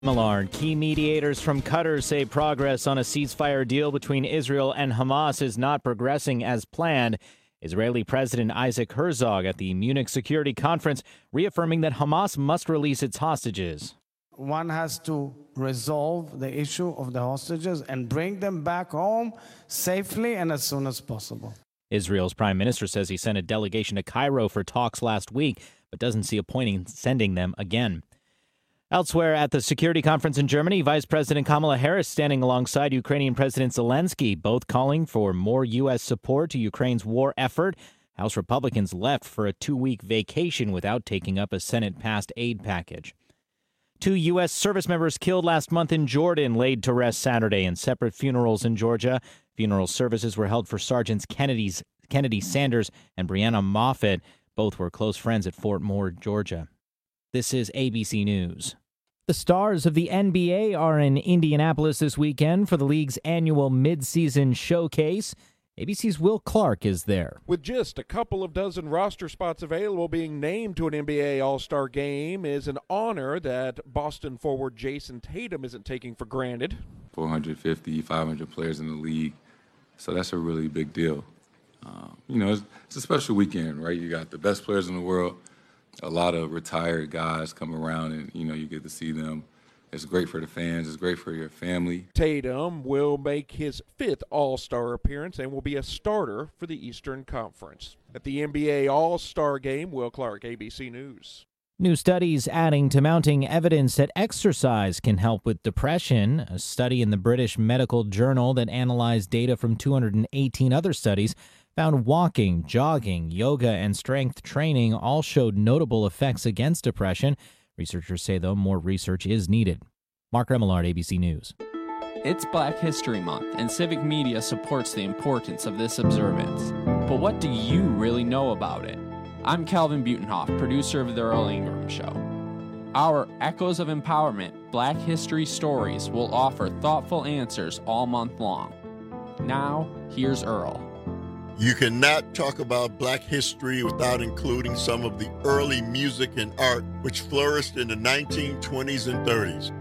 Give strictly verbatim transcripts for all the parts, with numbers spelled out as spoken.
Millard, key mediators from Qatar say progress on a ceasefire deal between Israel and Hamas is not progressing as planned. Israeli President Isaac Herzog at the Munich Security Conference reaffirming that Hamas must release its hostages. One has to resolve the issue of the hostages and bring them back home safely and as soon as possible. Israel's prime minister says he sent a delegation to Cairo for talks last week, but doesn't see a point in sending them again. Elsewhere at the security conference in Germany, Vice President Kamala Harris standing alongside Ukrainian President Zelensky, both calling for more U S support to Ukraine's war effort. House Republicans left for a two-week vacation without taking up a Senate-passed aid package. Two U S service members killed last month in Jordan laid to rest Saturday in separate funerals in Georgia. Funeral services were held for Sergeants Kennedy's, Kennedy Sanders and Brianna Moffett. Both were close friends at Fort Moore, Georgia. This is A B C News. The stars of the N B A are in Indianapolis this weekend for the league's annual midseason showcase. A B C's Will Clark is there. With just a couple of dozen roster spots available, being named to an N B A All-Star game is an honor that Boston forward Jason Tatum isn't taking for granted. four hundred fifty, five hundred players in the league, so that's a really big deal. Uh, you know, it's, it's a special weekend, right? You got the best players in the world. A lot of retired guys come around and, you know, you get to see them. It's great for the fans. It's great for your family. Tatum will make his fifth All-Star appearance and will be a starter for the Eastern Conference. At the N B A All-Star game, Will Clark, A B C News. New studies adding to mounting evidence that exercise can help with depression. A study in the British Medical Journal that analyzed data from two hundred eighteen other studies found walking, jogging, yoga, and strength training all showed notable effects against depression. Researchers say, though, more research is needed. Mark Remillard, A B C News. It's Black History Month, and Civic Media supports the importance of this observance. But what do you really know about it? I'm Calvin Butenhoff, producer of The Earl Ingram Show. Our Echoes of Empowerment Black History Stories will offer thoughtful answers all month long. Now, here's Earl. You cannot talk about Black history without including some of the early music and art which flourished in the nineteen twenties and thirties,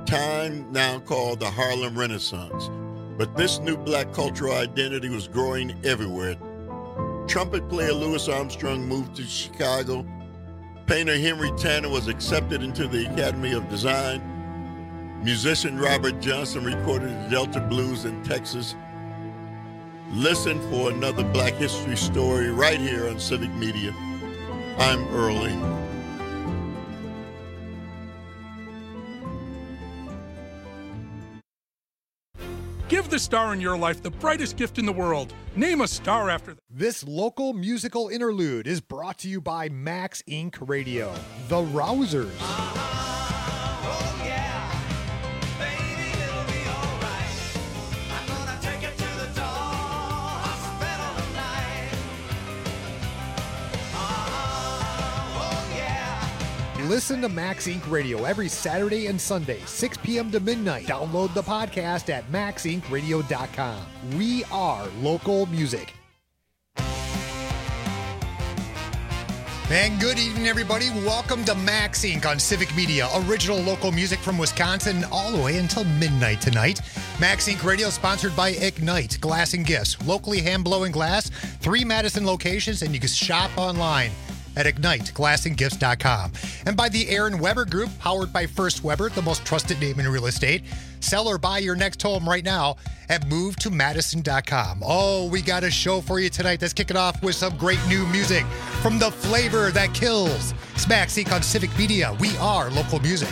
time now called the Harlem Renaissance. But this new Black cultural identity was growing everywhere. Trumpet player Louis Armstrong moved to Chicago. Painter Henry Tanner was accepted into the Academy of Design. Musician Robert Johnson recorded the Delta Blues in Texas. Listen for another Black history story right here on Civic Media. I'm Earl Ingram. Give the star in your life the brightest gift in the world. Name a star after them. This local musical interlude is brought to you by Max Incorporated. Radio, The Rousers. Listen to Max Incorporated. Radio every Saturday and Sunday, six p.m. to midnight. Download the podcast at max inc radio dot com. We are local music. And good evening, everybody. Welcome to Max Incorporated on Civic Media. Original local music from Wisconsin all the way until midnight tonight. Max Incorporated Radio sponsored by Ignite Glass and Gifts. Locally hand-blowing glass, three Madison locations, and you can shop online at ignite glass and gifts dot com. And by the Aaron Weber Group, powered by First Weber, the most trusted name in real estate. Sell or buy your next home right now at move to madison dot com. Oh, we got a show for you tonight. Let's kick it off with some great new music from the flavor that kills. It's Max Incorporated on Civic Media. We are local music.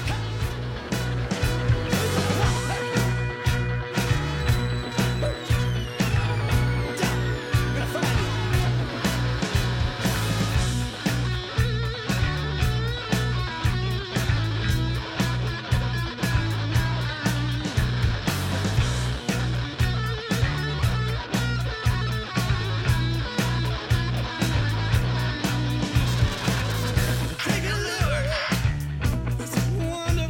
Take a look. This wonderful.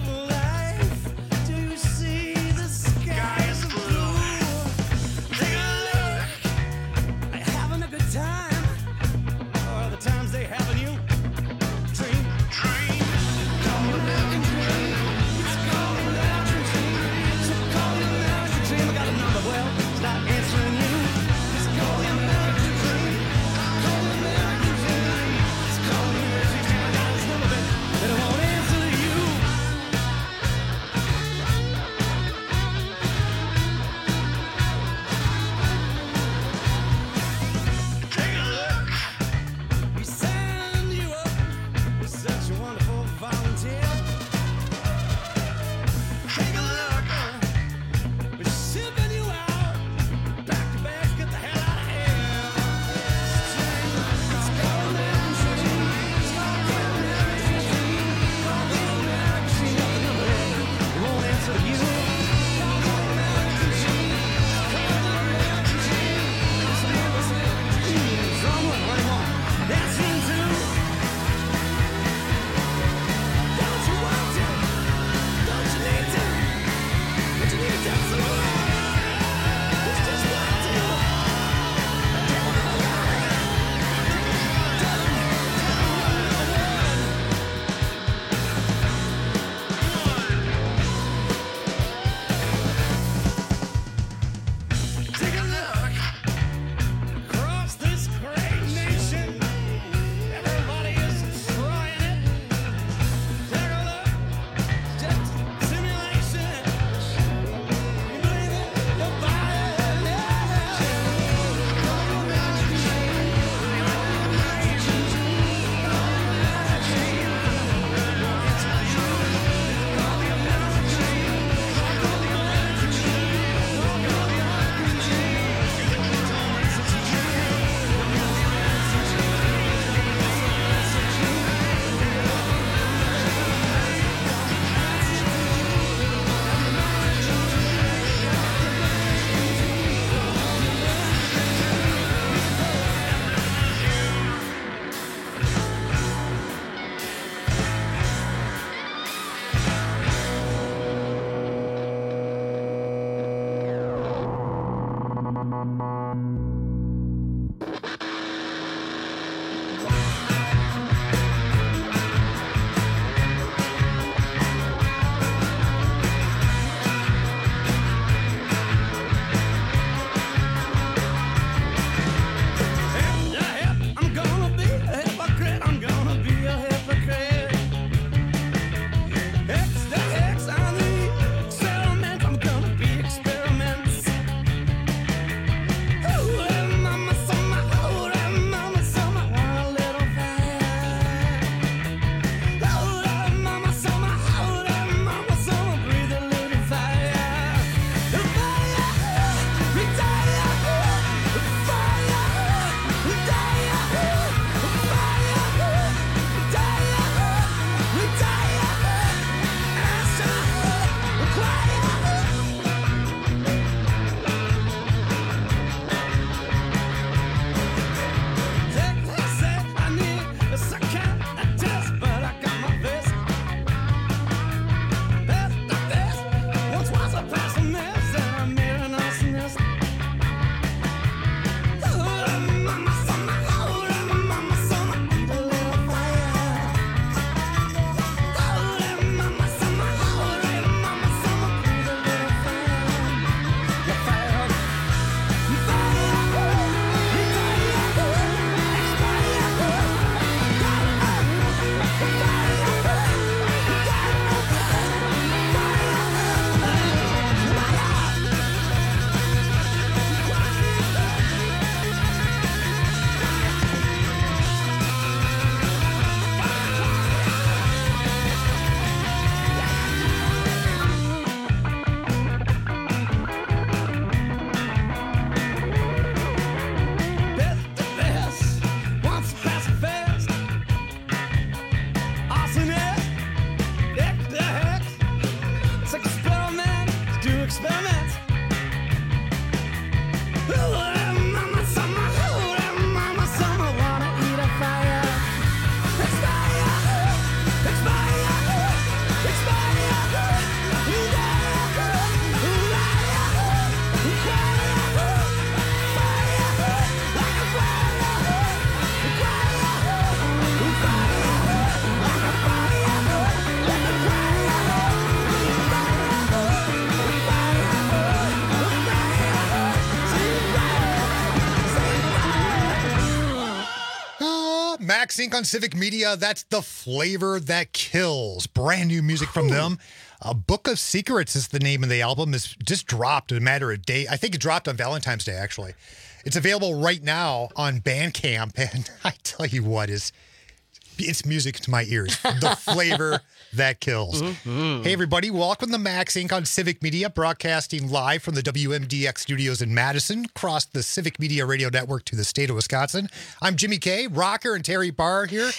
MaxInc on Civic Media. That's The Flavor That Kills. Brand new music from them. A Book of Secrets is the name of the album. It's just dropped in a matter of days. I think it dropped on Valentine's Day, actually. It's available right now on Bandcamp. And I tell you what, is it's music to my ears. The Flavor That Kills. Mm-hmm. Hey, everybody. Welcome to MaxInc on Civic Media, broadcasting live from the W M D X studios in Madison, across the Civic Media Radio Network to the state of Wisconsin. I'm Jimmy K. Rocker and Terry Barr here.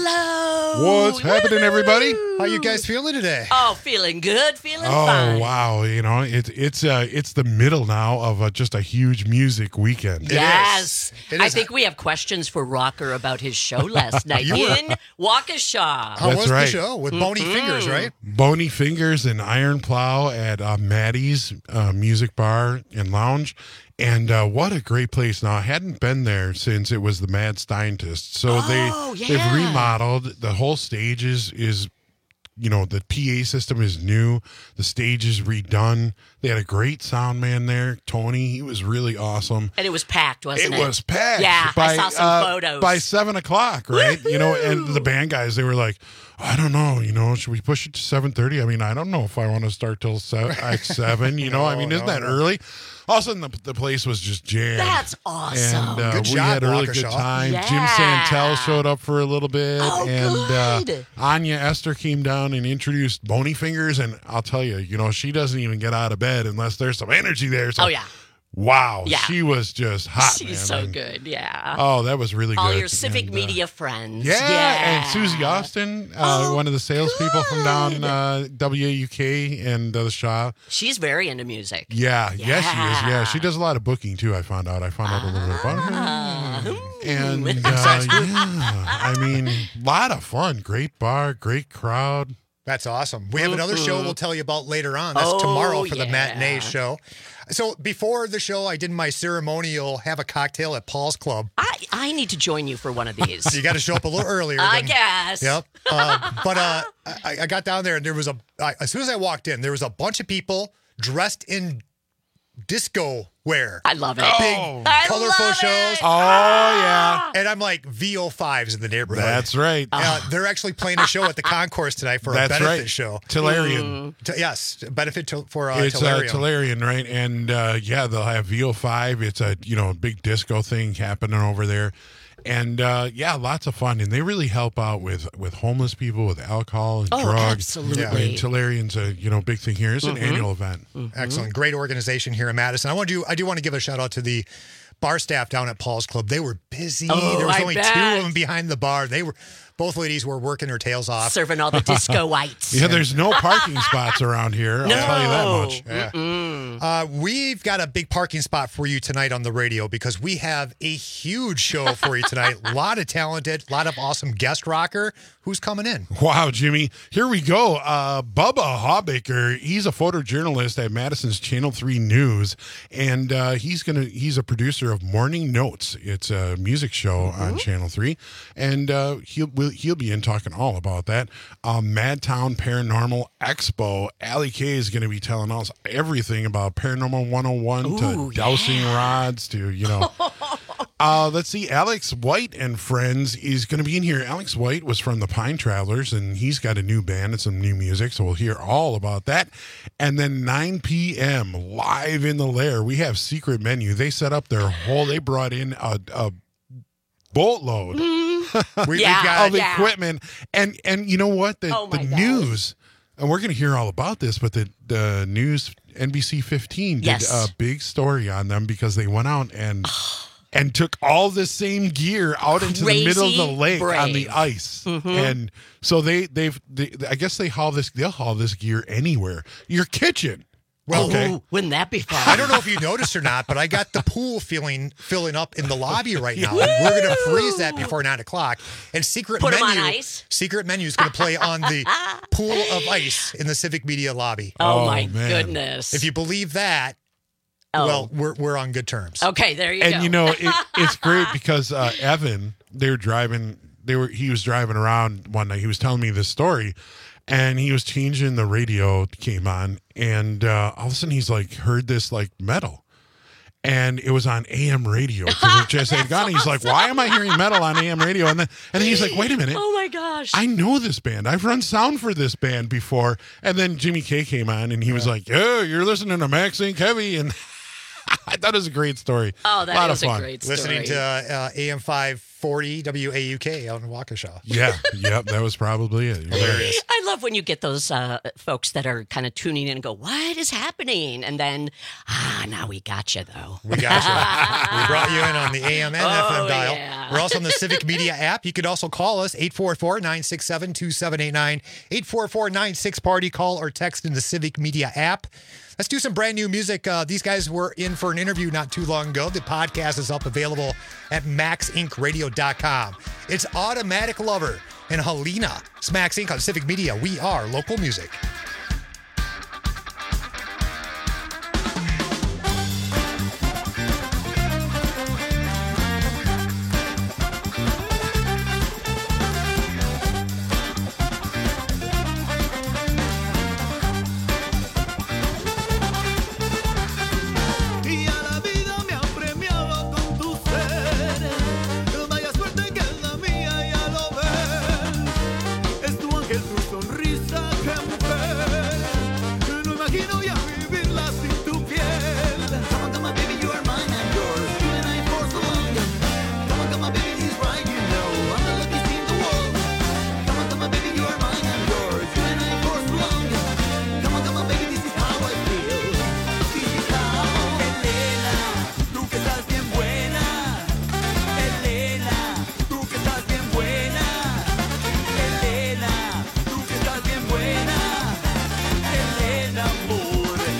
Hello. What's happening, everybody? How you guys feeling today? Oh, feeling good, feeling oh, fine. Oh, wow. You know, it, it's uh, it's the middle now of uh, just a huge music weekend. Yes. It is. It I is. think we have questions for Rocker about his show last night in Waukesha. How That's was right. the show? With Bony Mm-hmm. Fingers, right? Bony Fingers and Iron Plow at uh, Maddie's uh, Music Bar and Lounge. And uh, what a great place. Now, I hadn't been there since it was the Mad Scientist. So Oh, they, yeah. they've remodeled. The whole stage is, is, you know, the P A system is new. The stage is redone. They had a great sound man there, Tony. He was really awesome. And it was packed, wasn't it? It was packed. Yeah, by, I saw some uh, photos. By seven o'clock, right? You know, and the band guys, they were like, I don't know, you know, should we push it to seven thirty? I mean, I don't know if I want to start till seven, like seven, you know? I mean, No, isn't no, that no. early? All of a sudden, the, the place was just jammed. That's awesome. And uh, Good we job, had a really Waukesha. good time. Yeah. Jim Santel showed up for a little bit. Oh, and good. Uh, Anya Esther came down and introduced Bony Fingers. And I'll tell you, you know, she doesn't even get out of bed unless there's some energy there. So, Oh, yeah. wow. Yeah. She was just hot, She's man. so And- good, yeah. Oh, that was really All good. your Civic And, uh, Media friends. yeah, Yeah. and Susie Austin, uh, Oh, one of the salespeople from down good. uh, W A U K and uh, the Shaw. She's very into music. Yeah, yes, she is. Yeah, Yeah. she does a lot of booking too. I found out. I found out a little bit about her. Ah. And uh, yeah, I mean, a lot of fun. Great bar, great crowd. That's awesome. We have another show we'll tell you about later on. That's Oh, tomorrow for the yeah. matinee show. So before the show, I did my ceremonial have a cocktail at Paul's Club. I, I need to join you for one of these. You got to show up a little earlier. I than, guess. Yep. Uh, but uh, I, I got down there and there was a, I, as soon as I walked in, there was a bunch of people dressed in disco wear. I love it. Big, oh. I colorful love shows. It. Oh, yeah. And I'm like V O fives in the neighborhood. That's right. Uh, they're actually playing a show at the concourse tonight for That's a benefit right. show. Tellurian. Mm. T- yes, benefit to, for uh, It's Tellurian. uh, Tellurian, right? And uh, yeah, they'll have V O five. It's a you know a big disco thing happening over there. And uh, yeah, lots of fun, and they really help out with, with homeless people, with alcohol and oh, drugs. Absolutely, I mean, Tellurian's a you know big thing here. It's mm-hmm. an annual event. Mm-hmm. Excellent, great organization here in Madison. I want to do. I do want to give a shout out to the bar staff down at Paul's Club. They were busy. Oh, there was I only bet. two of them behind the bar. They were both ladies were working their tails off, serving all the disco whites. Yeah, there's no parking spots around here. I'll no. tell you that much. Yeah. Uh, we've got a big parking spot for you tonight on the radio because we have a huge show for you tonight. A lot of talented, a lot of awesome guest rocker. Who's coming in? Wow, Jimmy. Here we go. Uh, Bubba Hawbaker, he's a photojournalist at Madison's Channel three News, and uh, he's gonna he's a producer of Morning Notes. It's a music show mm-hmm. on Channel three, and uh, he'll he'll be in talking all about that. Um, Madtown Paranormal Expo. Allie Kay is going to be telling us everything about Paranormal one oh one Ooh, to dowsing yeah. rods to, you know. Uh, let's see. Alex White and friends is going to be in here. Alex White was from the Pine Travelers, and he's got a new band and some new music, so we'll hear all about that. And then nine p.m. live in the Lair, we have Secret Menu. They set up their whole. They brought in a, a boatload Mm. We, Yeah. we've got of yeah. equipment, and and you know what? The, Oh, the my gosh. news, and we're going to hear all about this, but the the news N B C fifteen did Yes. a big story on them because they went out and. And took all the same gear out into the middle of the Crazy lake on the brave. ice, Mhm. and so they they've they, I guess they haul this they'll haul this gear anywhere. Your kitchen, Well, okay. Ooh, wouldn't that be fun? I don't know if you noticed or not, but I got the pool filling filling up in the lobby right now. And we're going to freeze that before nine o'clock. And Secret Put 'em Menu, on ice? Secret Menu is going to play on the pool of ice in the Civic Media lobby. Oh, Oh, my man. goodness. If you believe that, oh. well, we're we're on good terms. okay, there you And go. you know it, it's great because uh, Evan, they were driving. They were he was driving around one night. He was telling me this story, and he was changing the radio. Came on, and uh, all of a sudden he's like heard this like metal. And it was on A M radio because it just had gone. He's like, "Why am I hearing metal on A M radio?" And then, and then he's like, "Wait a minute! oh my gosh. I know this band. I've run sound for this band before." And then Jimmy K came on, and he was like, "Oh, you're listening to Max Inc Heavy," and I thought it was a great story. oh, a that lot is of a fun. great story. Listening to uh, A M five forty W A U K out in Waukesha. Yeah, yep, that was probably it. You're right. Hilarious. I love when you get those uh, folks that are kind of tuning in and go, what is happening? And then, ah, now we got you, though. We got you. We brought you in on the A M and F M Oh, dial. yeah. We're also on the Civic Media app. You could also call us, eight four four, nine six seven, two seven eight nine, eight four four, nine six, party. Call or text in the Civic Media app. Let's do some brand new music. Uh, these guys were in for an interview not too long ago. The podcast is up available at max inc radio dot com. It's Automatic Lover and Helena. It's Max Incorporated on Civic Media. We are local music. Y a la vida me ha premiado con tu ser. Vaya suerte que es la mía, ya lo ves. Es tu ángel, tu sonrisa que mujer. No imagino ya vivirla sin tu piel. Come on, come on, baby, you are mine and yours. You and I for so long. Come on, come on, baby, he's right, you know. I'm the luckiest in the world. Come on, come on, baby, you are mine and yours. You and I for so long. Come on, come on, baby, this is how I feel. This is how. Elena, tú que estás bien buena. Elena, tú que estás bien buena. Elena, tú que estás bien buena. Elena, amor.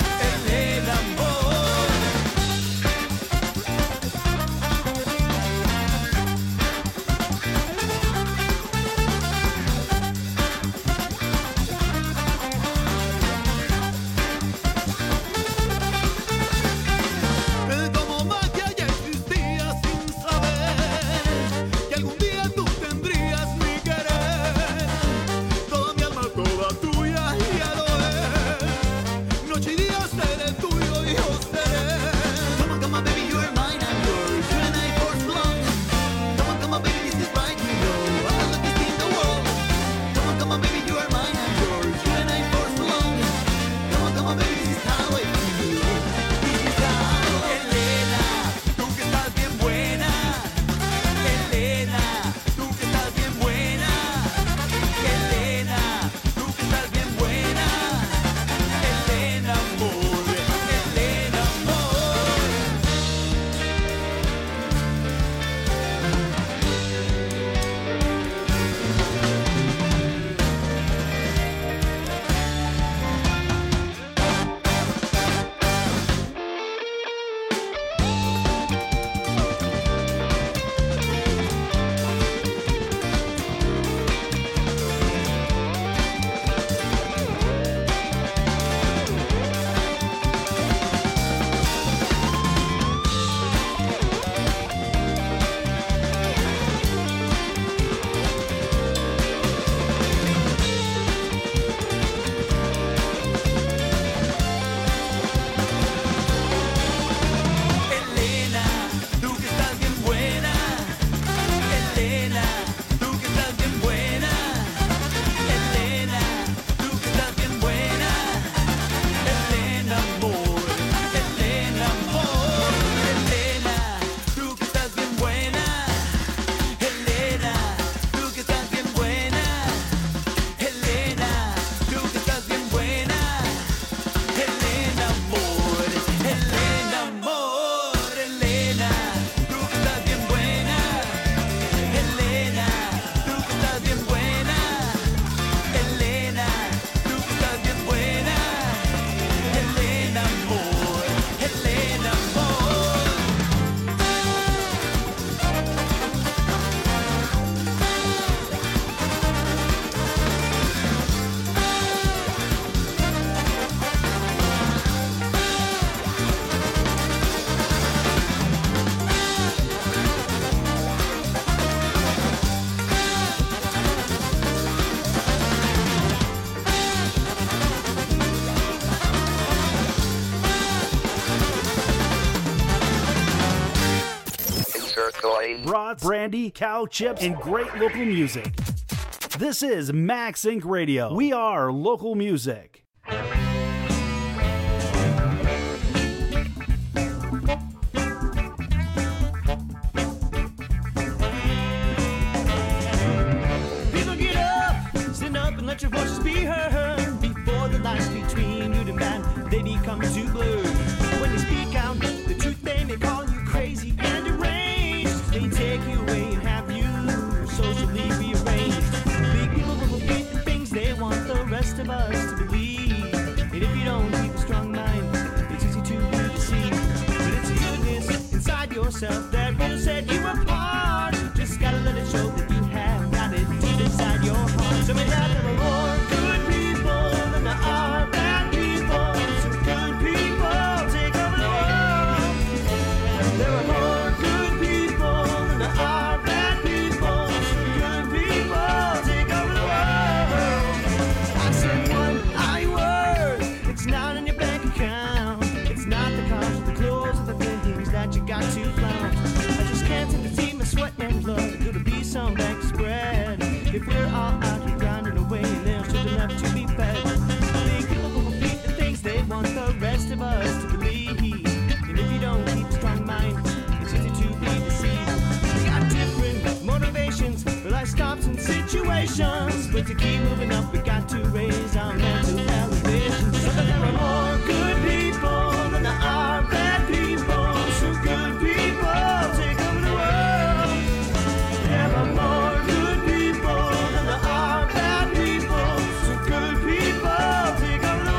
brats, brandy, cow chips, and great local music. This is Max Incorporated. Radio. We are local music. People get up, stand up and let your voices be heard. Before the lines between good and bad, they become too blurred. When they speak out the truth, they may call you crazy and deranged. They take you away and have you socially rearranged. Big people will repeat the things they want the rest of us to believe. And if you don't keep a strong mind, it's easy to be deceived. But it's goodness inside yourself that will set you apart. Just gotta let it show that you have got it deep inside your heart. So may that there are more good people than there are bad people. So good people take over the world. There are more good people than there are bad people. So good people take over the world. I said one I word. It's not in your bank account. It's not the cars, the clothes, or the things that you got to flaunt. I just can't seem to see my sweat and blood. Could it be some back spread? If we're all out here grinding away, there's just enough to be fed. Big people will repeat the things they want the rest of us to believe. And if you don't keep a strong mind, it's easy to be deceived. We got different motivations for life stops and situations. But to keep moving up, we got to raise our mental elevation. So that there are more good people than there are bad people. So good people take over the world. There are more good people than there are bad people. So good people take over the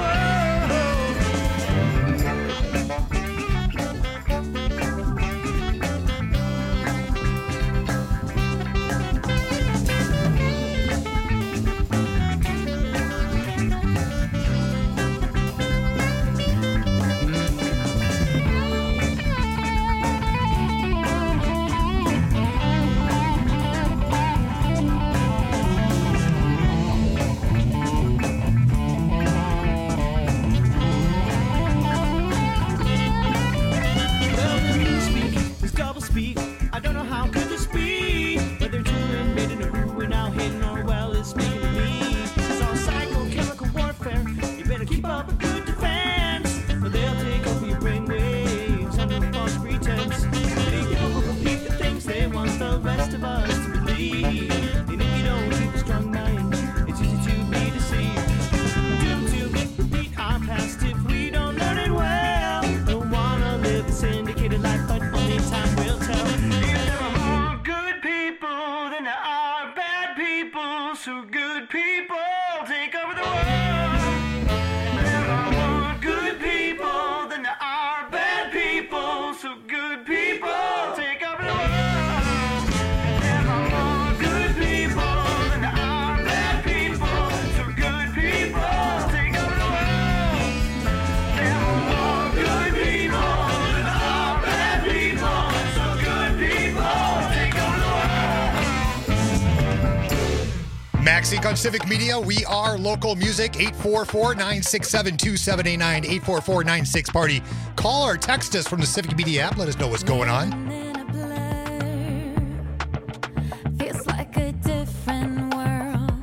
Well, the newspeak is double speak. I don't know how could this be. Whether touring, made in a ruin, now hidden or well, it's speaking to me. It's all psychochemical warfare. You better keep up a good defense, or they'll take over your brainwaves under a false pretense. Big people will repeat the things they want the rest of us to believe. And if you don't keep a strong mind, it's easy to be deceived. Doomed to repeat our past if we don't learn it well. Don't wanna live a syndicated life, but only time will tell. If there are more good people than there are bad people, so good people take over the world. There are more good people than there are bad people, so good people take over the world. There are more good people than there are bad people, so good people take over the world. There are more good people than there are bad people, so good people take over the world. Max Inc on Civic Media. We are local music. eight four four, nine six seven, two seven eight nine. eight four four, nine six party. Call or text us from the Civic Media app. Let us know what's going on. Feels like a different world.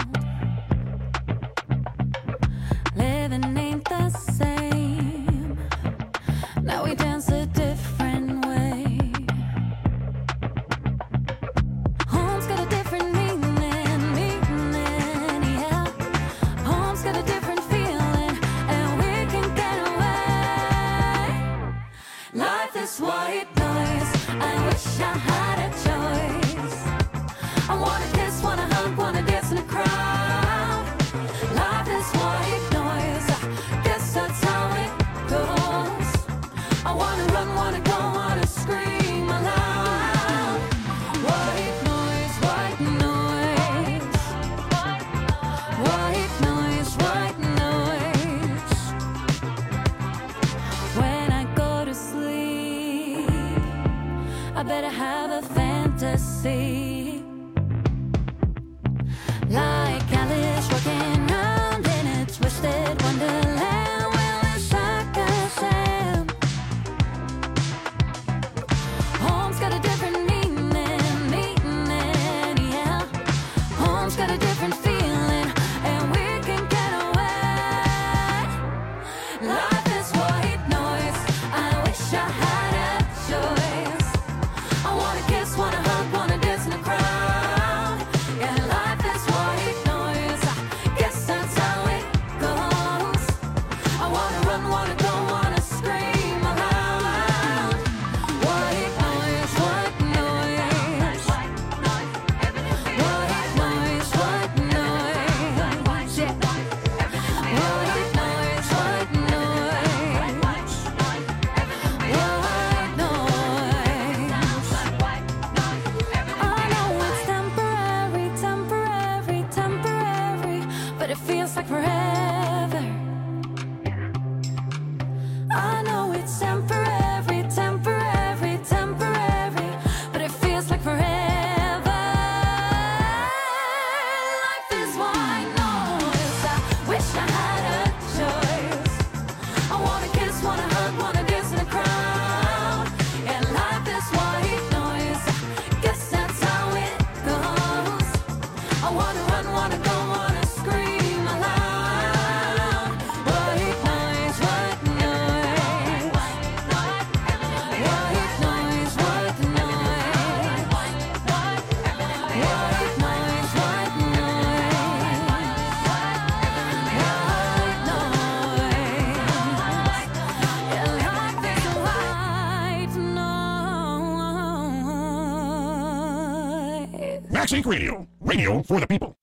Living ain't the same. Now we dance a different way. Home's got a different meaning, meaning, yeah. Home's got a different feeling, and we can get away. Life is white noise. I wish I had a choice. I wanna kiss, wanna hug, wanna dance in a crowd. Life is white noise. I guess that's how it goes. I wanna run, wanna go, wanna scream aloud. White noise, white noise. White noise, white noise. When I go to sleep, I better have a fantasy. Like Alice walking round in a twisted wonderland. Well, it's like I said. Home's got a different meaning, wanna go, wanna scream aloud. White noise, white noise. White noise, white noise. Yeah. White noise, white noise. I know it's temporary, temporary, temporary, but it feels like forever. I know it's temporary, temporary, temporary, but it feels like forever. Life is white noise. I wish I had a choice. I wanna kiss, wanna hug, wanna dance in the crowd. And life is white noise. Guess that's how it goes. I wanna run, wanna go, wanna scream aloud. White noise, white noise. White noise, white noise. White noise, white noise. White noise. Yeah, life is white noise. Max Inc Radio. Radio for the people.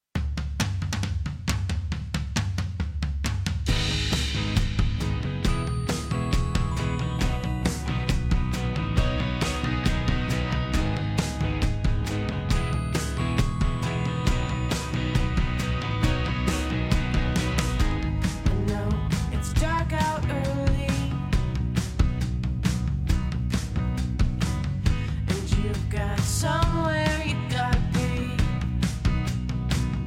It's dark out early, and you've got somewhere you gotta be.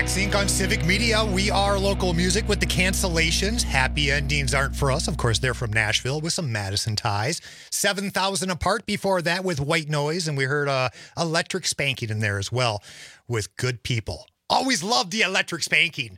Max Incorporated on Civic Media. We are local music with the cancellations. Happy endings aren't for us. Of course, they're from Nashville with some Madison ties. seven thousand apart before that with White Noise. And we heard uh, Electric Spanking in there as well with Good People. Always loved the Electric Spanking.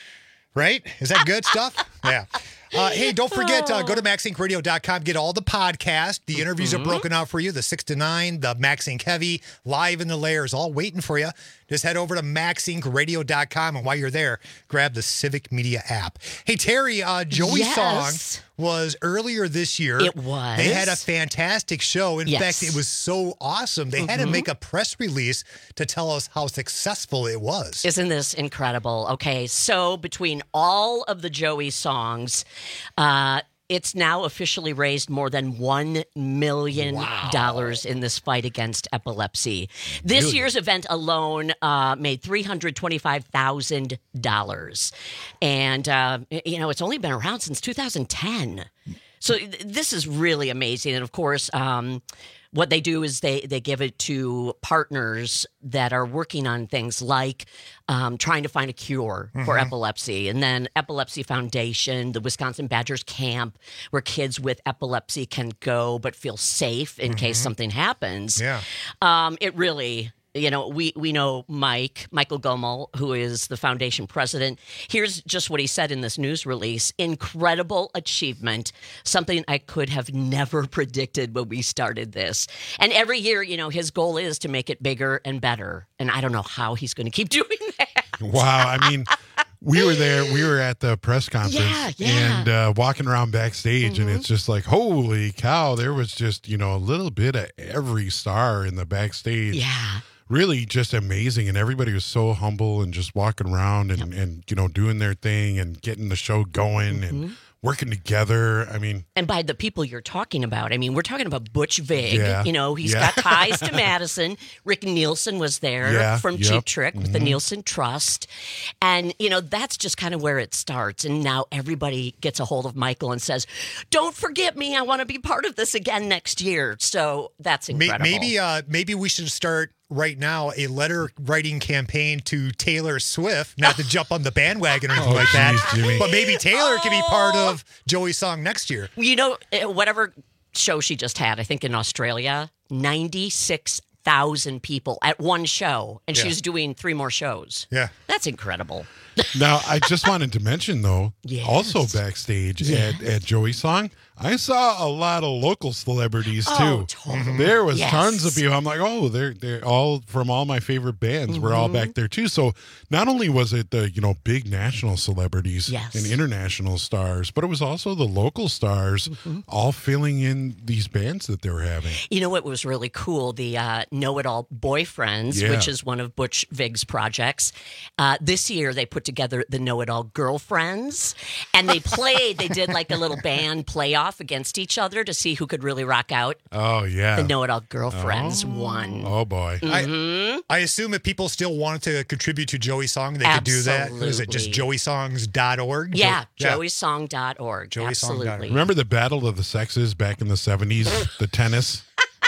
Right? Is that good stuff? Yeah. Uh, hey, don't forget, uh, go to max inc radio dot com. Get all the podcasts. The interviews mm-hmm. are broken out for you. The six to nine, the Max Inc Heavy, Live in the Layers, all waiting for you. Just head over to max inc radio dot com. And while you're there, grab the Civic Media app. Hey, Terry, uh, Joey's yes. song was earlier this year. It was. They had a fantastic show. In yes. fact, it was so awesome. They mm-hmm. had to make a press release to tell us how successful it was. Isn't this incredible? Okay, so between all of the Joey songs, uh, it's now officially raised more than one million dollars wow. in this fight against epilepsy. This really? year's event alone uh, made three hundred twenty-five thousand dollars. And, uh, you know, it's only been around since two thousand ten. So th- this is really amazing. And, of course, um, what they do is they, they give it to partners that are working on things like um, trying to find a cure mm-hmm. for epilepsy. And then Epilepsy Foundation, the Wisconsin Badgers Camp, where kids with epilepsy can go but feel safe in mm-hmm. case something happens. Yeah. Um, it really... You know, we, we know Mike, Michael Gomel, who is the foundation president. Here's just what he said in this news release. Incredible achievement, something I could have never predicted when we started this. And every year, you know, his goal is to make it bigger and better. And I don't know how he's going to keep doing that. Wow. I mean, we were there. We were at the press conference yeah, yeah. and uh, walking around backstage, mm-hmm. and it's just like, holy cow, there was just, you know, a little bit of every star in the backstage. Yeah. Really just amazing, and everybody was so humble and just walking around and, yep. and you know, doing their thing and getting the show going mm-hmm. and working together. I mean, and by the people you're talking about, I mean, we're talking about Butch Vig. Yeah, you know, he's yeah. got ties to Madison. Rick Nielsen was there yeah, from yep. Cheap Trick with mm-hmm. the Nielsen Trust. And, you know, that's just kind of where it starts. And now everybody gets a hold of Michael and says, don't forget me. I want to be part of this again next year. So that's incredible. Maybe, uh, maybe we should start right now a letter writing campaign to Taylor Swift, not to jump on the bandwagon or anything oh, like that, geez, Jimmy. but maybe Taylor oh. can be part of Joey's song next year. You know, whatever show she just had, I think in Australia, ninety-six thousand people at one show, and yeah. she's doing three more shows. Yeah. That's incredible. Now, I just wanted to mention, though, yes. also backstage yes. at, at Joey's song, I saw a lot of local celebrities, too. Oh, totally. There was yes. tons of people. I'm like, oh, they're they're all from all my favorite bands. Mm-hmm. We're all back there, too. So not only was it the, you know, big national celebrities yes. and international stars, but it was also the local stars mm-hmm. all filling in these bands that they were having. You know what was really cool? The uh, Know It All Boyfriends, Yeah. which is one of Butch Vig's projects. Uh, this year, they put together the Know It All Girlfriends, and they played, they did like a little band playoff against each other to see who could really rock out. Oh, yeah. The Know It All Girlfriends oh. won. Oh, boy. Mm-hmm. I, I assume if people still wanted to contribute to Joey's song, they could do that. Is it just joey songs dot org? Yeah, jo- yeah. joey song dot org. joey song dot org. Absolutely. Remember the Battle of the Sexes back in the seventies? The tennis?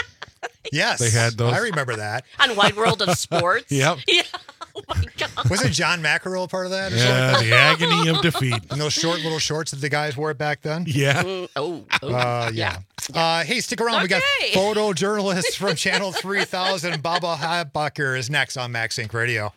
Yes. They had those. I remember that. On Wide World of Sports? Yep. Yeah. Oh, my God. Wasn't John McEnroe part of that? Or yeah, something? the agony of defeat. And those short little shorts that the guys wore back then? Yeah. Mm, oh, oh. Uh, yeah. yeah. Uh, hey, stick around. Okay. We got photojournalist from Channel three thousand, Baba Habacher, is next on Max Inc Radio.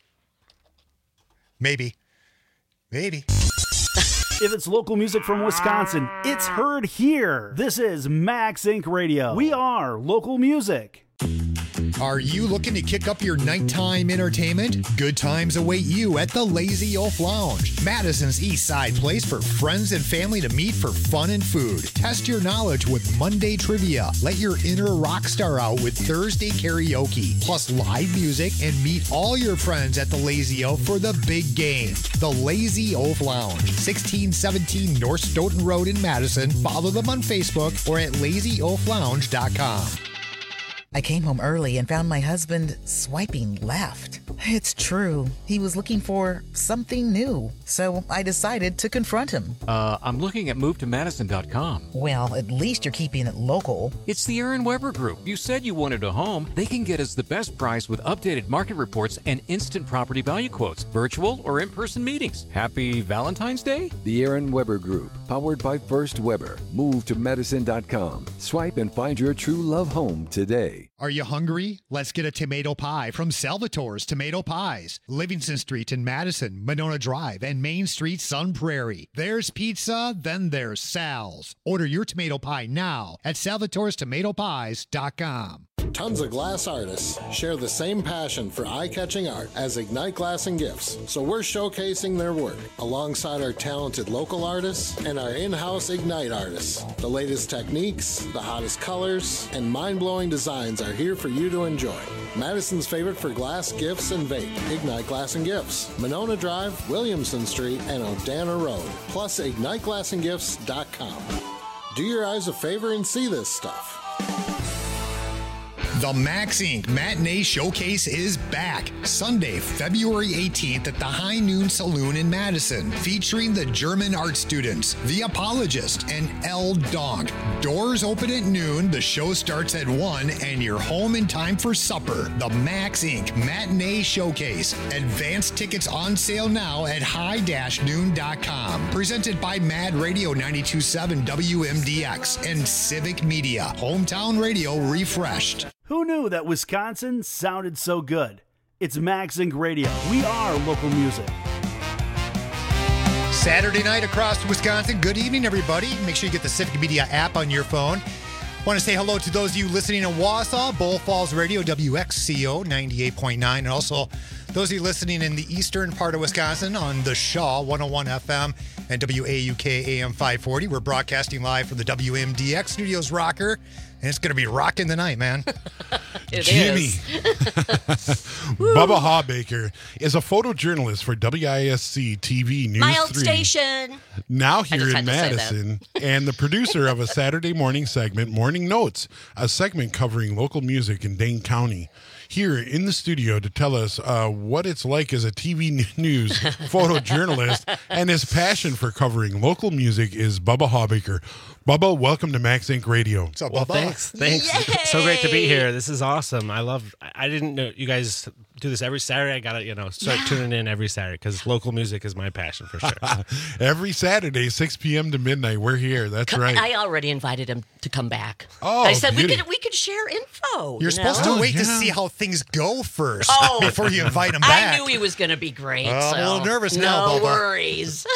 Maybe. Maybe. If it's local music from Wisconsin, it's heard here. This is Max Inc Radio. We are local music. Are you looking to kick up your nighttime entertainment? Good times await you at the Lazy Oaf Lounge, Madison's East Side place for friends and family to meet for fun and food. Test your knowledge with Monday trivia. Let your inner rock star out with Thursday karaoke, plus live music, and meet all your friends at the Lazy Oaf for the big game. The Lazy Oaf Lounge, sixteen seventeen North Stoughton Road in Madison. Follow them on Facebook or at lazy oaf lounge dot com. I came home early and found my husband swiping left. It's true. He was looking for something new. So I decided to confront him. Uh, I'm looking at move to madison dot com. Well, at least you're keeping it local. It's the Aaron Weber Group. You said you wanted a home. They can get us the best price with updated market reports and instant property value quotes, virtual or in-person meetings. Happy Valentine's Day? The Aaron Weber Group, powered by First Weber. Move to madison dot com. Swipe and find your true love home today. Are you hungry? Let's get a tomato pie from Salvatore's Tomato Pies. Livingston Street in Madison, Monona Drive, and Main Street, Sun Prairie. There's pizza, then there's Sal's. Order your tomato pie now at salvatores tomato pies dot com. Tons of glass artists share the same passion for eye-catching art as Ignite Glass and Gifts, so we're showcasing their work alongside our talented local artists and our in-house Ignite artists. The latest techniques, the hottest colors, and mind-blowing designs are here for you to enjoy. Madison's favorite for glass, gifts, and vape, Ignite Glass and Gifts, Monona Drive, Williamson Street, and Odana Road, plus ignite glass and gifts dot com. Do your eyes a favor and see this stuff. The Max Incorporated. Matinee Showcase is back Sunday, February eighteenth at the High Noon Saloon in Madison, featuring the German art students, The Apologist, and El Donk. Doors open at noon, the show starts at one, and you're home in time for supper. The Max Incorporated. Matinee Showcase. Advance tickets on sale now at high dash noon dot com. Presented by Mad Radio ninety-two point seven W M D X and Civic Media. Hometown radio refreshed. Who knew that Wisconsin sounded so good? It's Max Inc Radio. We are local music. Saturday night across Wisconsin. Good evening, everybody. Make sure you get the Civic Media app on your phone. Want to say hello to those of you listening in Wausau, Bull Falls Radio, W X C O ninety-eight point nine, and also those of you listening in the eastern part of Wisconsin on the Shaw one oh one F M and W A U K A M five forty. We're broadcasting live from the W M D X Studios Rocker, and it's going to be rocking the night, man. It Jimmy. is. Bubba Hawbaker is a photojournalist for W I S C T V News My old three. station. Now I here just in had to say that. Madison, and the producer of a Saturday morning segment, Morning Notes, a segment covering local music in Dane County. Here in the studio to tell us uh, what it's like as a T V news photojournalist and his passion for covering local music is Bubba Hawbaker. Bubba, welcome to Max Inc Radio. What's up, Well, Bubba? thanks. Thanks. It's so great to be here. This is awesome. I love, I I didn't know you guys do this every Saturday. I got to, you know, start Yeah. tuning in every Saturday because local music is my passion for sure. Every Saturday, six p.m. to midnight, we're here. That's Co- right. I already invited him to come back. Oh, I said we beauty. could we could share info. You're you supposed know? to wait Oh, to yeah. see how things go first Oh. before you invite him back. I knew he was going to be great. Oh, I'm so a little nervous no now, Bubba. worries.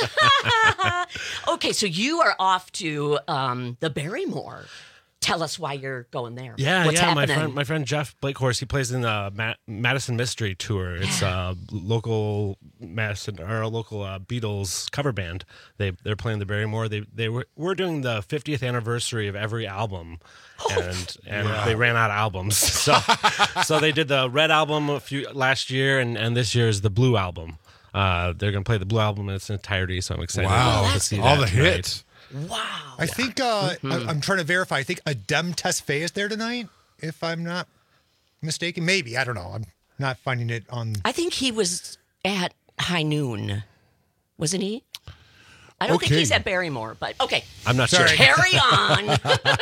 Okay, so you are off to um, the Barrymore. Tell us why you're going there. Yeah, What's yeah. happening? My friend, my friend Jeff Blakehorse, he plays in the Ma- Madison Mystery Tour. It's a local Madison or a local uh, Beatles cover band. They they're playing the Barrymore. They they were we're doing the fiftieth anniversary of every album, and and Wow. they ran out of albums. So so they did the Red album a few last year, and and this year is the Blue album. Uh, they're gonna play the Blue album in its entirety. So I'm excited Wow. to see All that the tonight. hits. Wow. I think uh, Mm-hmm. I, I'm trying to verify. I think Adem Tesfaye is there tonight, if I'm not mistaken. Maybe I don't know. I'm not finding it on. I think he was at High Noon, wasn't he? I don't think Okay. he's at Barrymore, but okay. I'm not Sorry. sure. Carry on.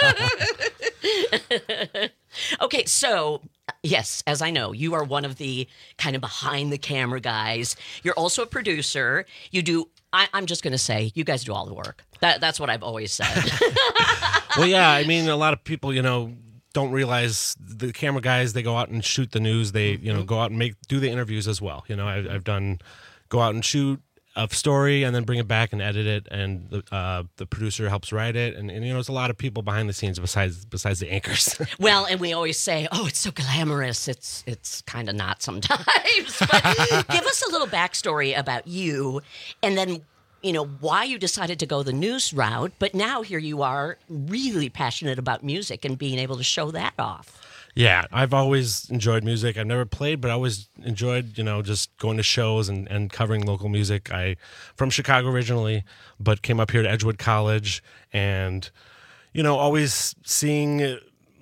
Okay, so yes, as I know, you are one of the kind of behind the camera guys. You're also a producer. You do. I, I'm just going to say, you guys do all the work. That, that's what I've always said. Well, yeah, I mean, a lot of people, you know, don't realize the camera guys, they go out and shoot the news. They, you know, go out and make do the interviews as well. You know, I've, I've done go out and shoot a story and then bring it back and edit it, and the uh, the producer helps write it, and, and you know, there's a lot of people behind the scenes besides besides the anchors. Well, and we always say, "Oh, it's so glamorous." It's it's kind of not sometimes. But give us a little backstory about you, and then you know why you decided to go the news route. But now here you are, really passionate about music and being able to show that off. Yeah, I've always enjoyed music. I've never played, but I always enjoyed, you know, just going to shows and, and covering local music. I from Chicago originally, but came up here to Edgewood College, and you know, always seeing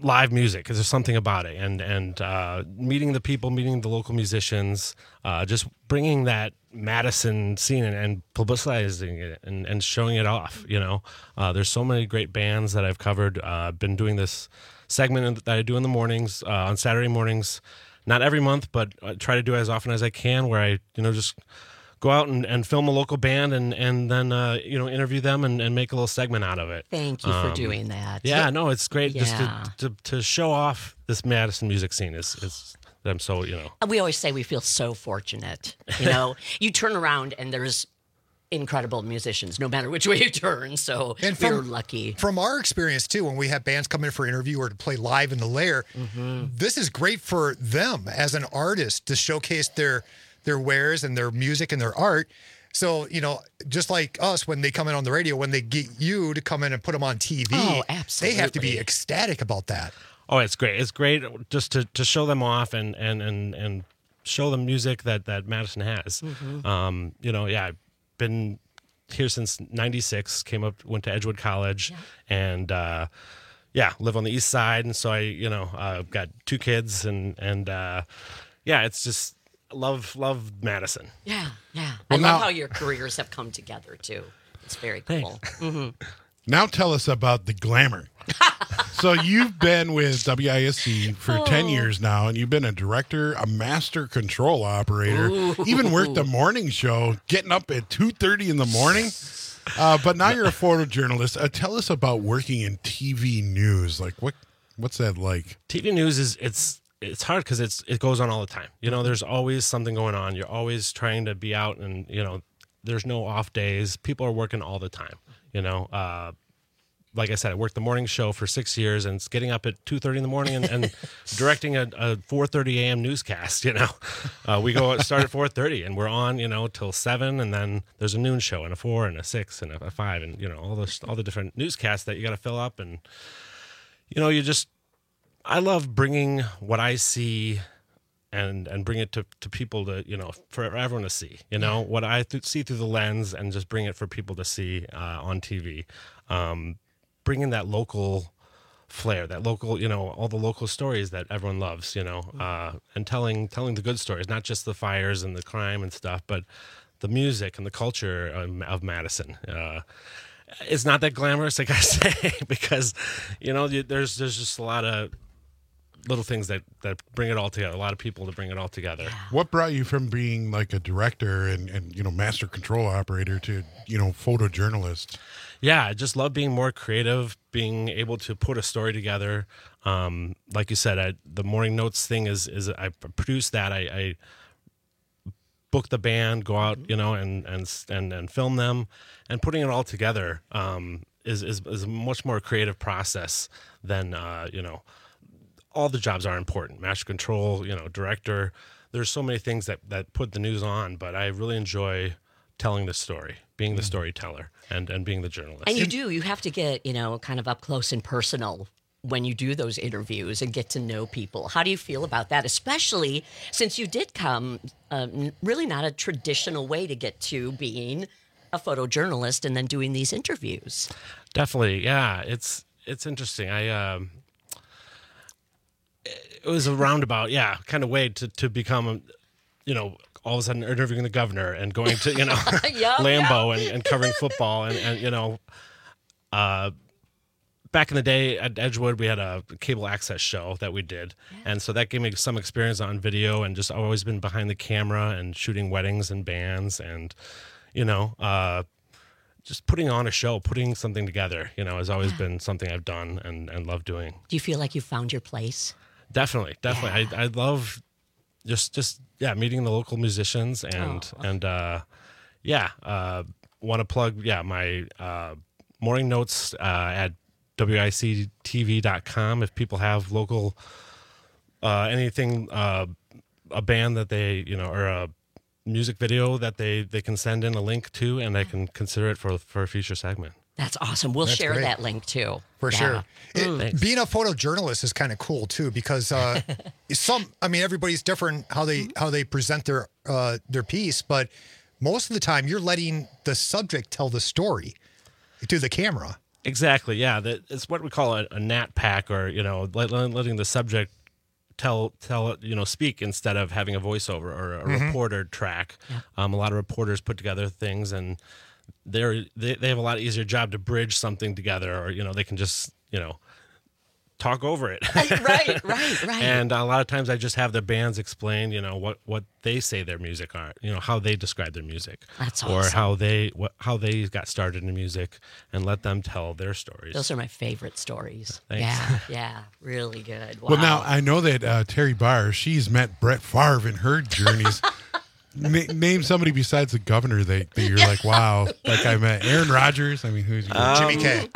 live music, because there's something about it, and and uh, meeting the people, meeting the local musicians, uh, just bringing that Madison scene and, and publicizing it and, and showing it off. You know, uh, there's so many great bands that I've covered. Uh, I've been doing this segment that I do in the mornings, uh, on Saturday mornings, not every month, but I try to do it as often as I can, where I, you know, just go out and, and film a local band and, and then, uh, you know, interview them and, and make a little segment out of it. Thank you for doing that. Yeah, no, it's great just Yeah. to, to, to show off this Madison music scene is, is that I'm so, you know. We always say we feel so fortunate. You know, you turn around and there's incredible musicians, no matter which way you turn. So And we're from- lucky. From our experience too, when we have bands come in for interview or to play live in the lair, this is great for them as an artist to showcase their their wares and their music and their art. So, you know, just like us, when they come in on the radio, when they get you to come in and put them on T V, Oh, they have to be absolutely. ecstatic about that. Oh, it's great. It's great just to, to show them off and, and, and, and show them music that, that Madison has. Mhm. Um, you know, yeah, I've been here since ninety-six, came up, went to Edgewood College, and uh, yeah, live on the east side. And so I, you know, uh, got two kids and, and uh, yeah, it's just love, love Madison. Yeah, yeah. Well, I love now- how your careers have come together too. It's very cool. hmm Now tell us about the glamour. So you've been with W I S C for ten years now, and you've been a director, a master control operator, Ooh. even worked the morning show, getting up at two thirty in the morning. Uh, but now you're a photojournalist. Uh, tell us about working in T V news. Like, what what's that like? T V news is it's it's hard because it's it goes on all the time. You know, there's always something going on. You're always trying to be out, and you know, there's no off days. People are working all the time. You know, uh, like I said, I worked the morning show for six years, and it's getting up at two thirty in the morning and, and directing a, a four thirty a.m. newscast. You know, uh, we go start at four thirty, and we're on, you know, till seven, and then there's a noon show and a four and a six and a, a five, and you know, all those all the different newscasts that you got to fill up, and you know, you just I love bringing what I see and and bring it to, to people to, you know, for everyone to see, you know, what I th- see through the lens, and just bring it for people to see uh, on T V. Um, bringing that local flair, that local, you know, all the local stories that everyone loves, you know, uh, and telling telling the good stories, not just the fires and the crime and stuff, but the music and the culture of, of Madison. Uh, it's not that glamorous, like I say, because, you know, you- there's there's just a lot of little things that, that bring it all together, a lot of people to bring it all together. What brought you from being like a director and, and you know, master control operator to, you know, photojournalist? Yeah, I just love being more creative, being able to put a story together. Um, like you said, I, the morning notes thing is is I produce that. I, I book the band, go out, you know, and and and, and film them, and putting it all together um, is, is is a much more creative process than uh, you know. All the jobs are important. Master control, you know, director. There's so many things that that put the news on, but I really enjoy telling the story, being the storyteller, and and being the journalist. And you do. You have to get, you know, kind of up close and personal when you do those interviews and get to know people. How do you feel about that? Especially since you did come um, really not a traditional way to get to being a photojournalist and then doing these interviews. Definitely, yeah. It's it's interesting. I um, it was a roundabout, yeah, kind of way to to become, you know, all of a sudden interviewing the governor and going to, you know, Yup, Lambeau and, and covering football and, and you know, uh, back in the day at Edgewood we had a cable access show that we did, and so that gave me some experience on video, and just I've always been behind the camera and shooting weddings and bands, and you know, uh, just putting on a show, putting something together, you know, has always been something I've done and, and love doing. Do you feel like you found your place? Definitely, definitely. I I love just just yeah meeting the local musicians and Oh. and uh, yeah uh, want to plug yeah my uh, morning notes uh, at W I C T V dot com if people have local uh, anything uh, a band that they you know or a music video that they they can send in a link to, and I can consider it for for a future segment. That's awesome. We'll That's share great. that link too. For Yeah. sure. It- Mm. being a photojournalist is kind of cool too, because uh, some, I mean, everybody's different how they how they present their uh, their piece, but most of the time you're letting the subject tell the story to the camera. Exactly. Yeah, that it's what we call a, a nat pack, or you know, let, letting the subject tell tell it, you know, speak instead of having a voiceover or a Mhm. reporter track. Yeah. Um, a lot of reporters put together things, and they're they, they have a lot easier job to bridge something together, or you know, they can just you know talk over it. right, right, right. And a lot of times I just have the bands explain, you know, what, what they say their music are, you know, how they describe their music. That's Or awesome. how they what, how they got started in music, and let them tell their stories. Those are my favorite stories. Thanks. Yeah, yeah, really good. Wow. Well, now I know that uh, Terry Barr, she's met Brett Favre in her journeys. Na- name somebody besides the governor that, that you're like, wow, like I met Aaron Rodgers. I mean, who's Um, Jimmy K.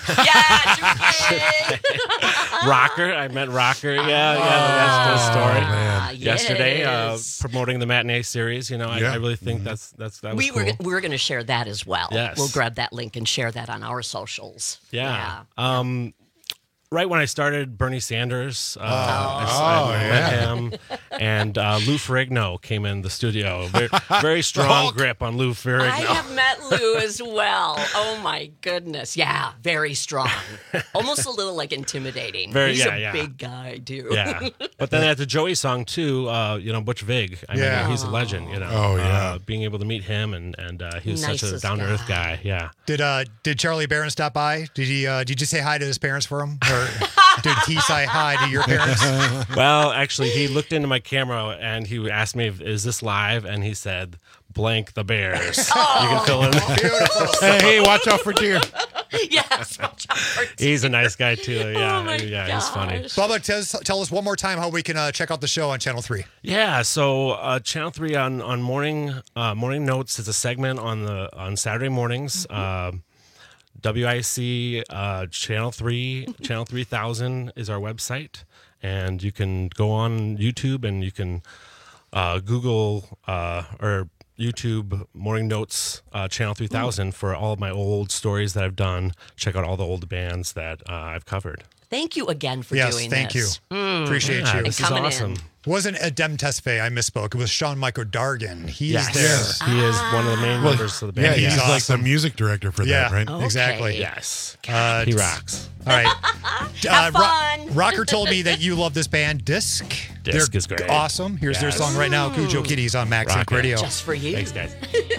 Rocker, I met Rocker. Yeah, yeah, that's the story. Oh, man. Yesterday, uh, Yes. promoting the matinee series. You know, I, Yeah. I really think that's that's that was we cool. were we were going to share that as well. Yes. We'll grab that link and share that on our socials. Yeah. Um, right when I started, Bernie Sanders, uh, Oh. I, Oh, I met yeah. him, and uh, Lou Ferrigno came in the studio. Very, very strong Hulk. grip on Lou Ferrigno. I have met Lou as well. Oh my goodness. Yeah, very strong. Almost a little like intimidating. Very- He's yeah, a yeah. big guy too. Yeah, but then at the Joey song too, uh, you know, Butch Vig. I Yeah. mean, he's a legend. You know, Oh, yeah. uh, being able to meet him, and and uh, he was such a Nicest down to earth guy. guy. Yeah. Did uh did Charlie Barron stop by? Did he uh did you say hi to his parents for him? Or did he say hi to your parents? Well, actually, he looked into my camera and he asked me, "Is this live?" And he said, "Blank the Bears." You can fill in. hey, hey, watch out for deer. yes. Watch out for He's a nice guy too. Yeah, Oh my yeah, he's funny. gosh. Bubba, tell us, tell us one more time how we can uh, check out the show on Channel three. Yeah, so uh, Channel Three on on morning uh, morning notes is a segment on the on Saturday mornings. Uh, W I C uh, Channel Three Channel Three Thousand is our website, and you can go on YouTube and you can uh, Google uh, or YouTube Morning Notes uh, Channel Three Thousand for all of my old stories that I've done. Check out all the old bands that uh, I've covered. Thank you again for Yes, doing thank this. you. Mm. Appreciate Yeah, you. this And is coming awesome. in. Wasn't Adem Tesfaye, I misspoke. It was Sean Michael Dargan. He Yes, is there. yes, he is one of the main Well, members of the yeah, band. he's He's like the awesome. music director for Yeah, that, right? Okay. exactly. Yes, Uh, he rocks. All right. Have Ro- fun. Rocker told me that you love this band, Disc. Disc They're is great. awesome. Here's their Yes. song right now, Cujo Kitties on Max Rock Inc it. Radio. Just for you. Thanks, guys.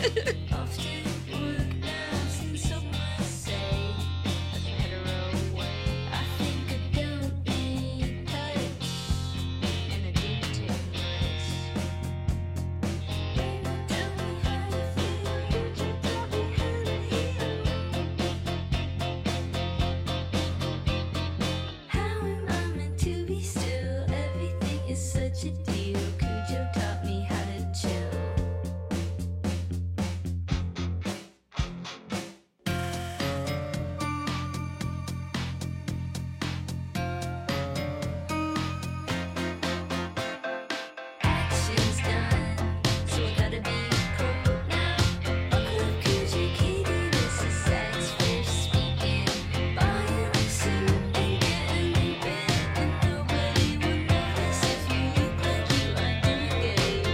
Such a deal. Cujo taught me how to chill. Action's done, so I gotta be cool now. Buckle up, Cujo Kitty, this is sex first speaking. Buying a suit and getting in bed, and nobody will notice if you look like you are doing gay.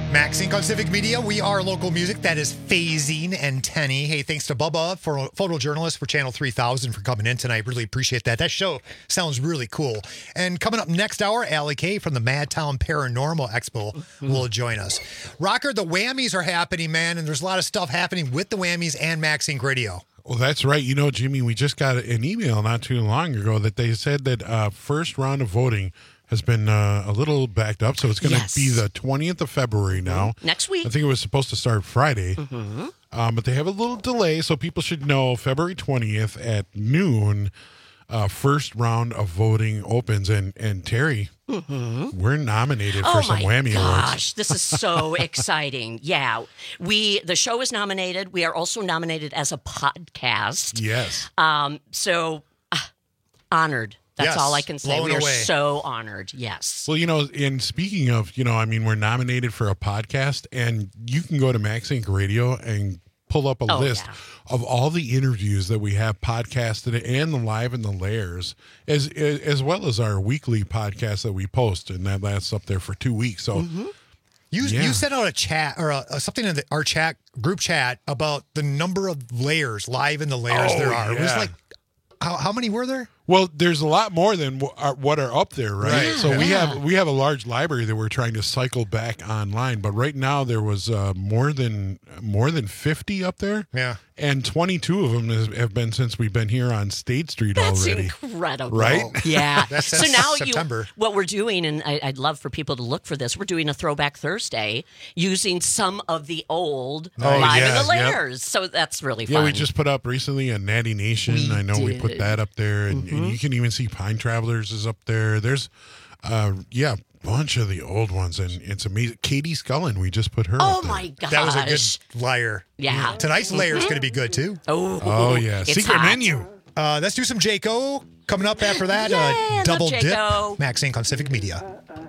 Max Inc on Civic Media. We are local music. That is Phasing and Tenny. Hey, thanks to Bubba, for photojournalist for Channel three thousand, for coming in tonight. Really appreciate that. That show sounds really cool. And coming up next hour, Allie Kay from the Madtown Paranormal Expo mm-hmm. will join us. Rocker, the Whammies are happening, man, and there's a lot of stuff happening with the Whammies and Max Inc Radio. Well, that's right. You know, Jimmy, we just got an email not too long ago that they said that uh, first round of voting has been uh, a little backed up, so it's going to Yes. be the twentieth of February now. Next week. I think it was supposed to start Friday, Mm-hmm. um, but they have a little delay, so people should know February twentieth at noon, uh, first round of voting opens. And, and Terry, Mm-hmm. we're nominated Oh for some my Whammy Awards. gosh, this is so exciting. Yeah. We the show is nominated. We are also nominated as a podcast. Yes. Um so uh, honored. That's Yes, all I can say. blown We are away. so honored. Yes. Well, you know, and speaking of, you know, I mean, we're nominated for a podcast, and you can go to Max Inc Radio and pull up a Oh, list yeah. of all the interviews that we have podcasted and the live and the layers, as as well as our weekly podcast that we post, and that lasts up there for two weeks. So. Mm-hmm. You Yeah. you sent out a chat or a, a, something in the, our chat group chat about the number of layers, live in the layers Oh, there are. It was yeah. like, how, how many were there? Well, there's a lot more than wh- are, what are up there, right? Right. So we Yeah. have we have a large library that we're trying to cycle back online, but right now there was uh, more than more than fifty up there. Yeah, and twenty-two of them has, have been since we've been here on State Street That's already. incredible. Right? Yeah. That's so since now September. you, what we're doing, and I, I'd love for people to look for this, we're doing a Throwback Thursday using some of the old Oh, Live in yes, the yep. Layers. So that's really fun. Yeah, we just put up recently a Natty Nation. We I know we put did. that up there, and, and Mhm. you can even see Pine Travelers is up there. There's, uh, yeah, bunch of the old ones, and it's amazing. Katie Scullin, we just put her. Oh up there. my gosh. That was a good liar. Yeah. Tonight's layer is Mhm. going to be good too. Oh, Oh, yeah. it's Secret hot. menu. Uh, let's do some Jayco. Coming up after that, Yay, I uh, love Double Dip. Jayco. Max Inc on Civic Media.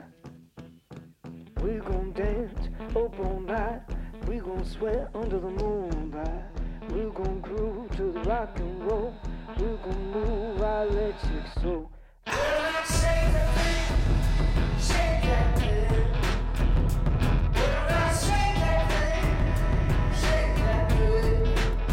We gon' dance up all night. We gon' sweat under the moonlight. We gon' groove to the rock and roll. We gon' move our electric soul. Shake that thing, shake that thing. Shake that thing, shake that thing.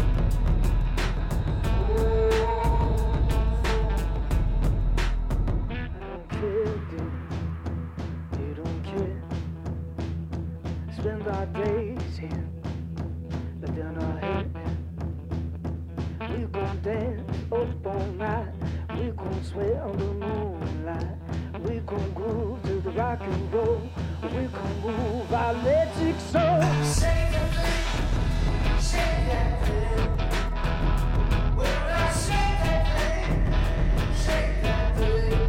I don't care, dear. You don't care. Spend our days here, but then our head. We gon' dance up all night. We gon' sweat under the moonlight. We gon' groove to the rock and roll. We gon' move our electric soul. Shake that thing, shake that thing. Well, I shake that thing, shake that thing.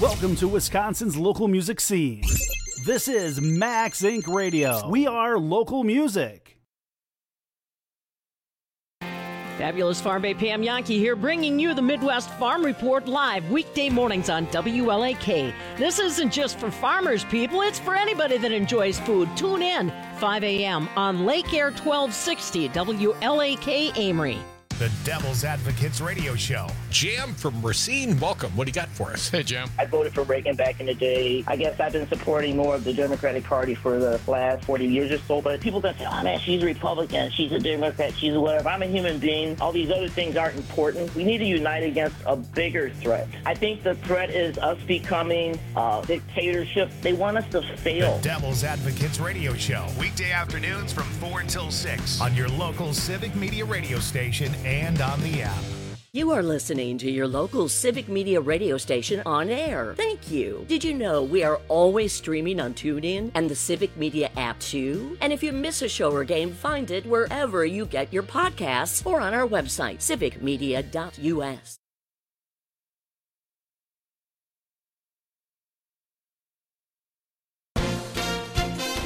Welcome to Wisconsin's local music scene. This is Max Incorporated. Radio. We are local music. Fabulous Farm Bay Pam Yankee here, bringing you the Midwest Farm Report live weekday mornings on W L A K. This isn't just for farmers, people. It's for anybody that enjoys food. Tune in five a.m. on Lake Air twelve sixty W L A K Amory. The Devil's Advocates Radio Show. Jam from Racine, welcome. What do you got for us? Hey, Jam. I voted for Reagan back in the day. I guess I've been supporting more of the Democratic Party for the last forty years or so. But people that say, oh, man, she's a Republican, she's a Democrat, she's a whatever. I'm a human being. All these other things aren't important. We need to unite against a bigger threat. I think the threat is us becoming uh, dictatorship. They want us to fail. The Devil's Advocates Radio Show. Weekday afternoons from four until six on your local Civic Media radio station and on the app. You are listening to your local Civic Media radio station on air. Thank you. Did you know we are always streaming on TuneIn and the Civic Media app too? And if you miss a show or game, find it wherever you get your podcasts or on our website, civic media dot U S.